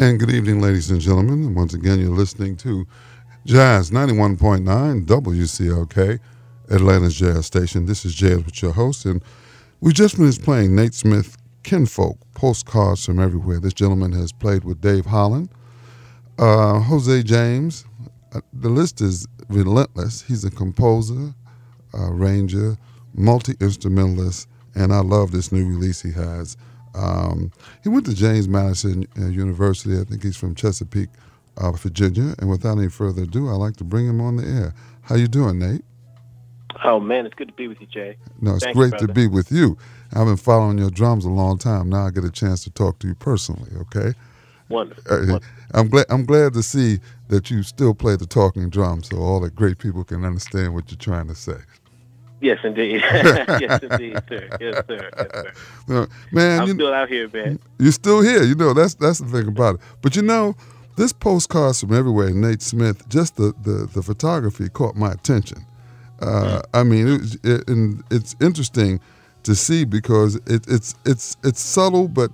And good evening, ladies and gentlemen. And once again, you're listening to Jazz 91.9 WCLK, Atlanta's Jazz Station. This is Jazz with your host, and we just finished playing Nate Smith, Kinfolk, Postcards from Everywhere. This gentleman has played with Dave Holland, Jose James. The list is relentless. He's a composer, arranger, multi-instrumentalist, and I love this new release he has. He went to James Madison University. I think he's from Chesapeake, Virginia. And without any further ado, I'd like to bring him on the air. How you doing, Nate? Oh, man, it's good to be with you, Jay. No, it's great to be with you. I've been following your drums a long time. Now I get a chance to talk to you personally, okay? Wonderful. I'm glad to see that you still play the talking drum so all the great people can understand what you're trying to say. Yes, indeed. Yes, indeed, sir. Yes, sir. Man, I'm still out here, man. You're still here. That's the thing about it. But this Postcards from Everywhere, Nate Smith, just the photography caught my attention. I mean, it's interesting to see because it's subtle, but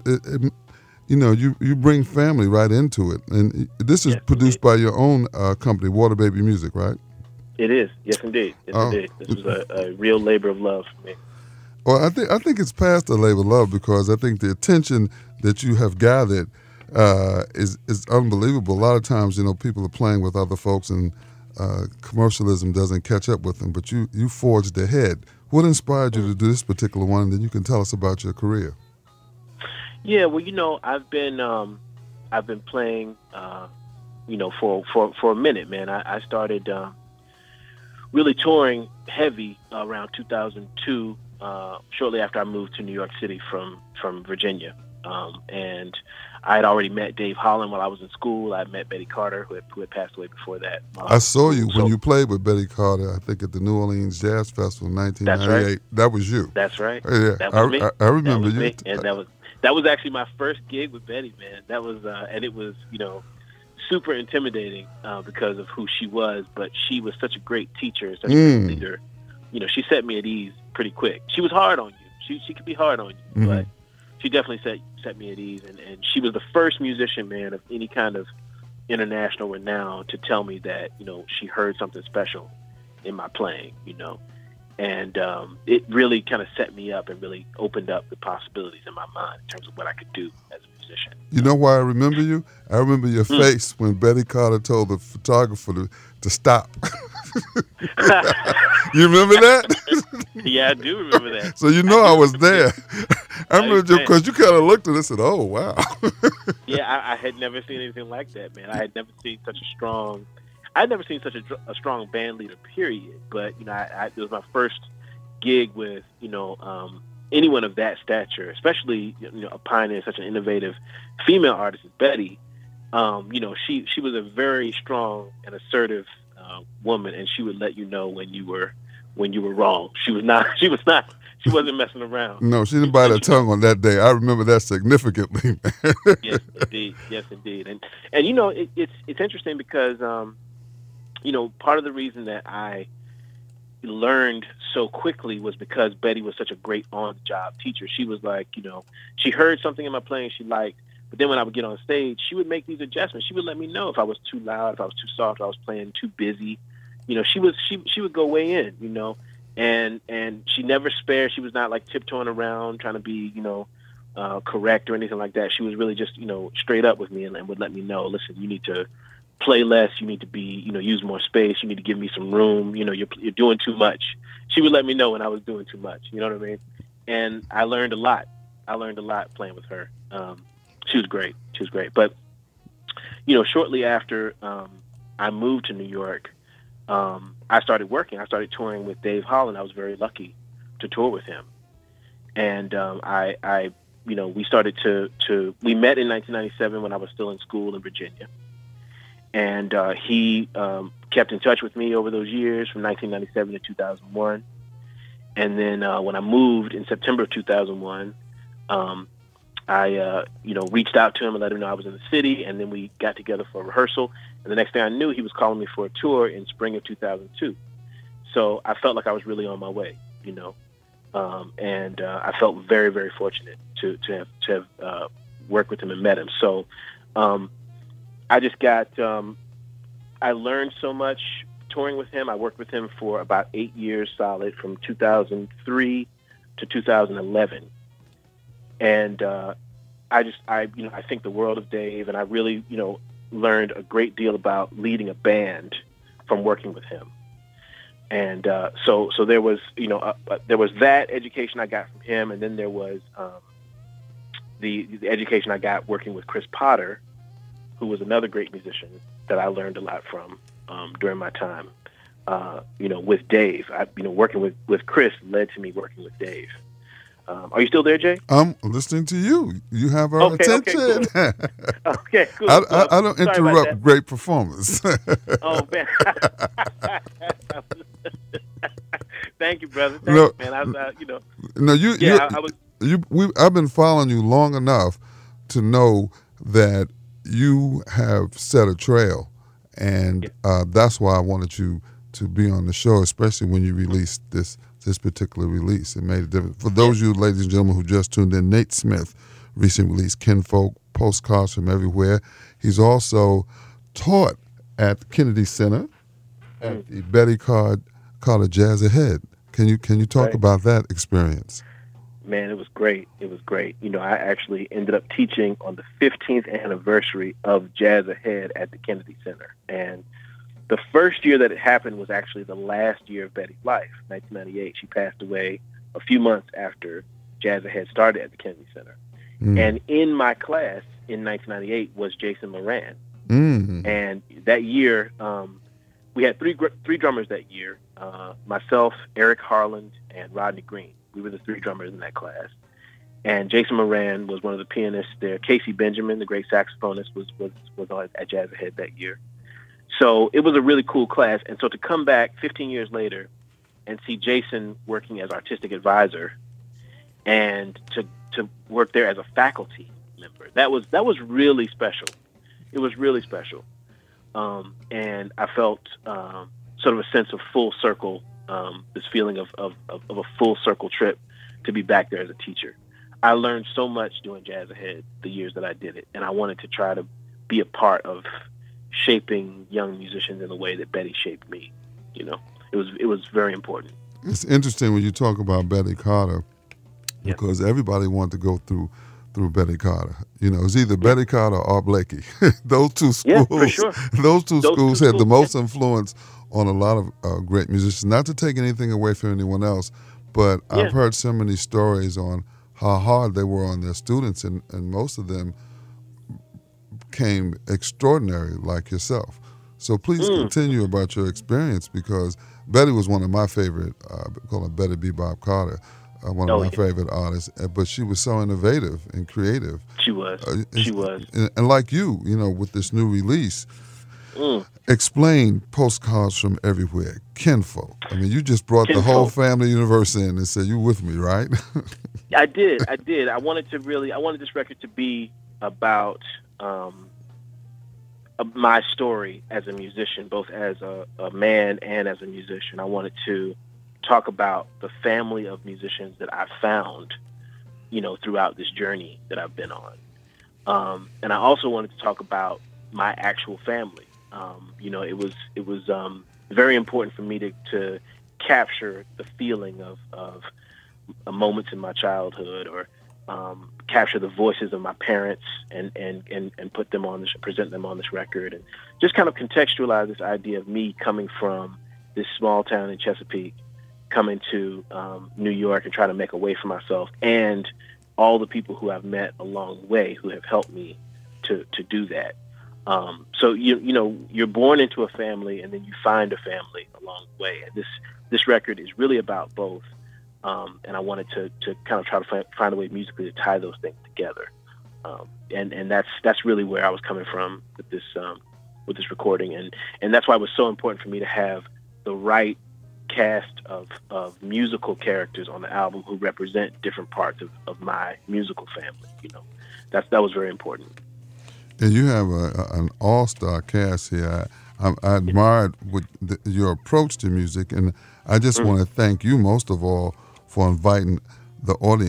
you bring family right into it. And this is produced by your own company, Water Baby Music, right? It is, yes, indeed. Indeed. This was a real labor of love for me. Well, I think it's past the labor of love because I think the attention that you have gathered is unbelievable. A lot of times, people are playing with other folks and commercialism doesn't catch up with them. But you forged ahead. What inspired you to do this particular one? And then you can tell us about your career. Yeah, well, I've been playing, for a minute, man. I started. Really touring heavy around 2002, shortly after I moved to New York City from Virginia. And I had already met Dave Holland while I was in school. I met Betty Carter, who had passed away before that. I saw you when you played with Betty Carter, I think at the New Orleans Jazz Festival in 1998. That's right. That was you. That's right. Yeah, that was me. I remember you. Me. And that was actually my first gig with Betty, man. That was, and it was, super intimidating because of who she was, but she was such a great teacher, such a great leader. She set me at ease pretty quick. She was hard on you. She could be hard on you, but she definitely set me at ease. And she was the first musician, man, of any kind of international renown to tell me that, she heard something special in my playing, And it really kind of set me up and really opened up the possibilities in my mind in terms of what I could do as a musician. You know why I remember you? I remember your face when Betty Carter told the photographer to stop. You remember that? Yeah, I do remember that. So I was there. I remember because you kind of looked at it and said, "Oh, wow." Yeah, I had never seen anything like that, man. I had never seen such a strong band leader, period. But it was my first gig with anyone of that stature, especially a pioneer, such an innovative female artist as Betty. She was a very strong and assertive woman, and she would let you know when you were wrong. She wasn't messing around. No, she didn't bite her tongue on that day. I remember that significantly. Yes, indeed. And it's interesting because part of the reason that I learned so quickly was because Betty was such a great on-the-job teacher. She was like, she heard something in my playing she liked, but then when I would get on stage, she would make these adjustments. She would let me know if I was too loud, if I was too soft, if I was playing too busy. She would go way in, and she never spared. She was not like tiptoeing around trying to be, correct or anything like that. She was really just, straight up with me and would let me know, listen, you need to play less. You need to be, use more space. You need to give me some room. You're doing too much. She would let me know when I was doing too much. You know what I mean? And I learned a lot. Playing with her. She was great. But, shortly after I moved to New York, I started working. I started touring with Dave Holland. I was very lucky to tour with him. And we started we met in 1997 when I was still in school in Virginia. And he kept in touch with me over those years from 1997 to 2001. And then when I moved in September of 2001, I reached out to him and let him know I was in the city. And then we got together for a rehearsal. And the next thing I knew, he was calling me for a tour in spring of 2002. So I felt like I was really on my way, and I felt very, very fortunate to have worked with him and met him. So Um, I just got, I learned so much touring with him. I worked with him for about 8 years solid, from 2003 to 2011. And I think the world of Dave, and I really, learned a great deal about leading a band from working with him. And so there was, there was that education I got from him, and then there was the education I got working with Chris Potter, who was another great musician that I learned a lot from during my time, with Dave. Working with Chris led to me working with Dave. Are you still there, Jay? I'm listening to you. You have our attention. Cool. Okay, cool. I don't interrupt great performance. Oh, man. Thank you, brother. Thank you, man. I've been following you long enough to know that you have set a trail, and that's why I wanted you to be on the show, especially when you released this particular release. It made a difference. For those of you, ladies and gentlemen, who just tuned in, Nate Smith recently released Kinfolk, Postcards from Everywhere. He's also taught at the Kennedy Center at the Betty Carter Jazz Ahead. Can you talk about that experience? Man, it was great. It was great. I actually ended up teaching on the 15th anniversary of Jazz Ahead at the Kennedy Center. And the first year that it happened was actually the last year of Betty's life, 1998. She passed away a few months after Jazz Ahead started at the Kennedy Center. And in my class in 1998 was Jason Moran. And that year, we had three drummers that year, myself, Eric Harland, and Rodney Green. We were the three drummers in that class. And Jason Moran was one of the pianists there. Casey Benjamin, the great saxophonist, was on at Jazz Ahead that year. So it was a really cool class. And so to come back 15 years later and see Jason working as artistic advisor and to work there as a faculty member, that was really special. It was really special. And I felt sort of a sense of full circle, this feeling of a full circle trip to be back there as a teacher. I learned so much doing Jazz Ahead the years that I did it, and I wanted to try to be a part of shaping young musicians in the way that Betty shaped me. It was very important. It's interesting when you talk about Betty Carter, because everybody wanted to go through Betty Carter. It's either Betty Carter or Blakey. Those two schools, for sure. Those two schools had the most influence on a lot of great musicians. Not to take anything away from anyone else, but I've heard so many stories on how hard they were on their students, and most of them came extraordinary like yourself. So please continue about your experience, because Betty was one of my favorite, call her Betty Bebop Carter, one of my favorite artists, but she was so innovative and creative. She was. She was. And like you, with this new release, explain Postcards from Everywhere, Kinfolk. I mean, you just brought the whole family universe in and said, you with me, right? I did. I wanted this record to be about my story as a musician, both as a man and as a musician. I wanted to talk about the family of musicians that I've found, throughout this journey that I've been on. And I also wanted to talk about my actual family. It was very important for me to capture the feeling of moments in my childhood, or capture the voices of my parents and put them on this, present them on this record, and just kind of contextualize this idea of me coming from this small town in Chesapeake, coming to New York and trying to make a way for myself, and all the people who I've met along the way who have helped me to do that. So you're born into a family, and then you find a family along the way. And this record is really about both. And I wanted to kind of try to find a way musically to tie those things together. And that's really where I was coming from with this recording, and that's why it was so important for me to have the right cast of musical characters on the album who represent different parts of my musical family. That was very important. And you have an all-star cast here. I admired your approach to music, and I just want to thank you most of all for inviting the audience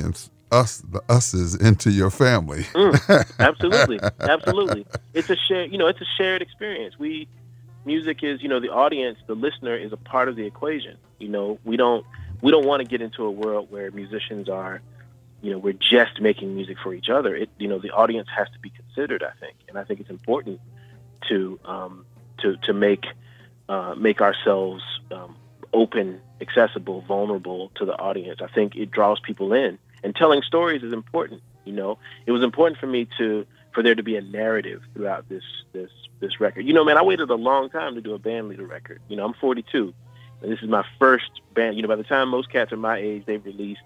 the us's into your family. Absolutely, absolutely. It's a shared experience. Music is, the audience, the listener is a part of the equation. We don't want to get into a world where musicians are, we're just making music for each other. The audience has to be considered, I think, and I think it's important to make ourselves open, accessible, vulnerable to the audience. I think it draws people in, and telling stories is important. It was important for me for there to be a narrative throughout this record. Man, I waited a long time to do a band leader record. I'm 42, and this is my first band. By the time most cats are my age, they've released,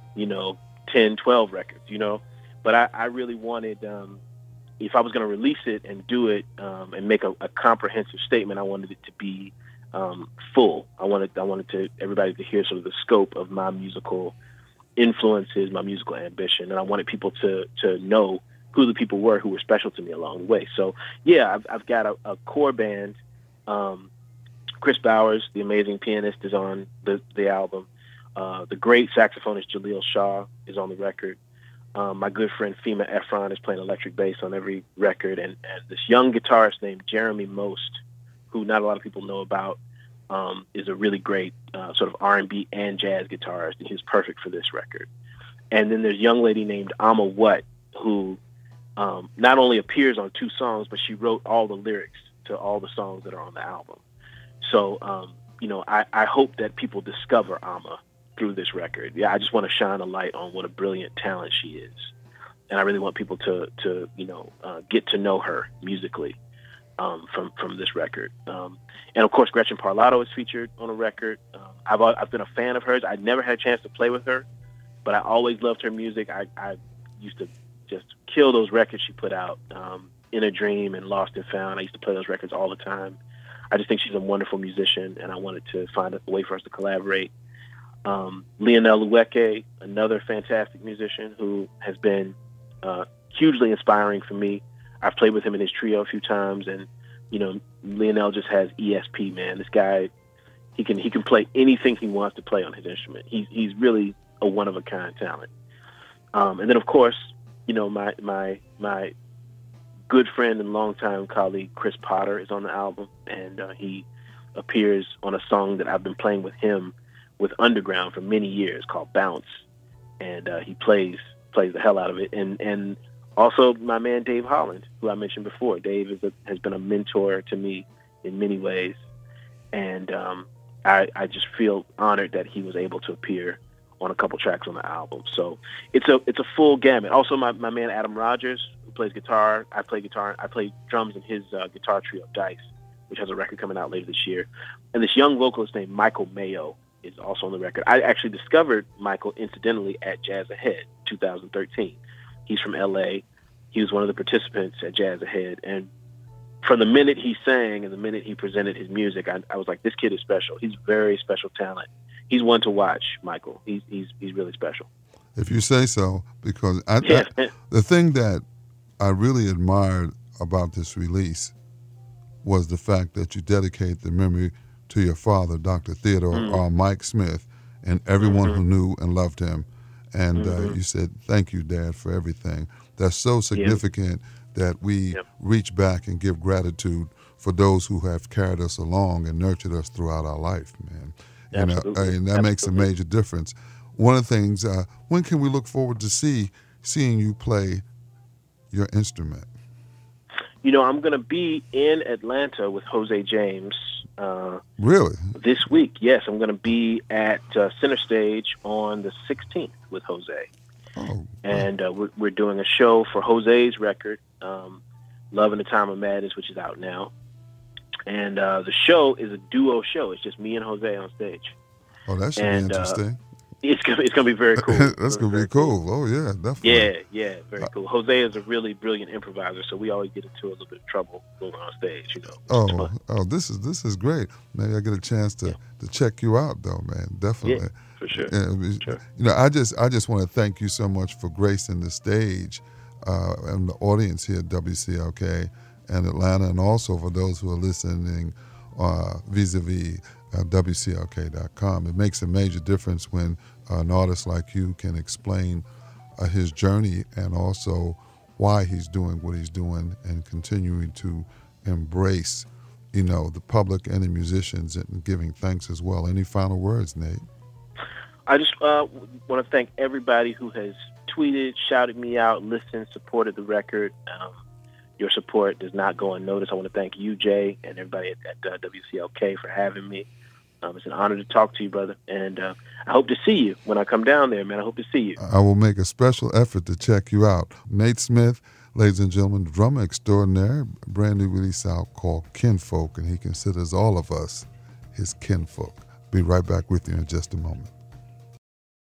10, 12 records. But I really wanted, if I was going to release it and do it and make a comprehensive statement, I wanted it to be full. I wanted everybody to hear sort of the scope of my musical influences, my musical ambition, and I wanted people to know who the people were who were special to me along the way. So yeah, I've got a core band. Chris Bowers, the amazing pianist, is on the album. The great saxophonist Jaleel Shaw is on the record. My good friend Fema Efron is playing electric bass on every record, and this young guitarist named Jeremy Most, who not a lot of people know about, is a really great sort of R&B and jazz guitarist, and he's perfect for this record. And then there's a young lady named Amma Watt, who not only appears on 2 songs, but she wrote all the lyrics to all the songs that are on the album. So, I hope that people discover Amma through this record. Yeah, I just want to shine a light on what a brilliant talent she is. And I really want people to get to know her musically from this record. And of course, Gretchen Parlato is featured on a record. I've been a fan of hers. I never had a chance to play with her, but I always loved her music. I used to just kill those records she put out, In a Dream and Lost and Found. I used to play those records all the time. I just think she's a wonderful musician, and I wanted to find a way for us to collaborate. Lionel Lueke, another fantastic musician who has been hugely inspiring for me. I've played with him in his trio a few times, and Lionel just has ESP, man. This guy, he can play anything he wants to play on his instrument. He's really a one of a kind talent. And then of course, my good friend and longtime colleague Chris Potter is on the album, and he appears on a song that I've been playing with him with Underground for many years called Bounce, and he plays the hell out of it. And also my man Dave Holland, who I mentioned before. Dave has been a mentor to me in many ways, and I just feel honored that he was able to appear on a couple tracks on the album. So it's a full gamut. Also my man Adam Rogers, who plays guitar. I play guitar. I play drums in his guitar trio Dice, which has a record coming out later this year. And this young vocalist named Michael Mayo is also on the record. I actually discovered Michael incidentally at Jazz Ahead 2013. He's from LA. He was one of the participants at Jazz Ahead, and from the minute he sang and the minute he presented his music, I was like, this kid is special. He's very special talent. He's one to watch, Michael. He's really special. If you say so, because the thing that I really admired about this release was the fact that you dedicate the memory to your father, Dr. Theodore R. Mike Smith, and everyone who knew and loved him. And you said, thank you, Dad, for everything. That's so significant that we reach back and give gratitude for those who have carried us along and nurtured us throughout our life, man. And that makes a major difference. One of the things, when can we look forward to seeing you play your instrument? I'm going to be in Atlanta with Jose James. Really? This week, yes. I'm going to be at Center Stage on the 16th with Jose. Oh, and we're doing a show for Jose's record, Love in the Time of Madness, which is out now. And the show is a duo show. It's just me and Jose on stage. Oh, that should be interesting. It's gonna be very cool. That's gonna be cool. Oh yeah, definitely. Yeah, very cool. Jose is a really brilliant improviser, so we always get into a little bit of trouble when we're on stage. Oh, this is great. Maybe I get a chance to check you out, though, man. Definitely. Yeah, for sure. Sure. I just want to thank you so much for gracing the stage and the audience here at WCLK and Atlanta, and also for those who are listening vis-a-vis WCLK.com. It makes a major difference when an artist like you can explain his journey and also why he's doing what he's doing and continuing to embrace, the public and the musicians and giving thanks as well. Any final words, Nate? I just want to thank everybody who has tweeted, shouted me out, listened, supported the record. Your support does not go unnoticed. I want to thank you, Jay, and everybody at WCLK for having me. It's an honor to talk to you, brother. And I hope to see you when I come down there, man. I hope to see you. I will make a special effort to check you out. Nate Smith, ladies and gentlemen, drummer extraordinaire, brand new release out called Kinfolk, and he considers all of us his kinfolk. Be right back with you in just a moment.